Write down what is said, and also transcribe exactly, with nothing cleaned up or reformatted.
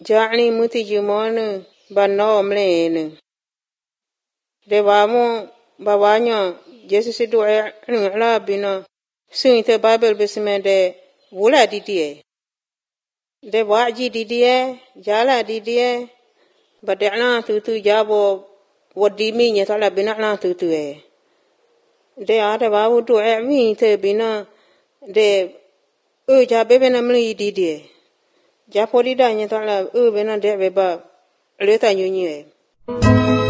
Jani muti jumonu banom lene. De bamu babanya Jesus do e la bina suinte Bible besmede wula didie. De waji didie jala didie badana tutu jabo wadimi nya tala bina na tutu e. De ada bawu do e mi te bina de e jabe bena mli didie. Japoli da nya tala e bena de beba leta nyunyi e.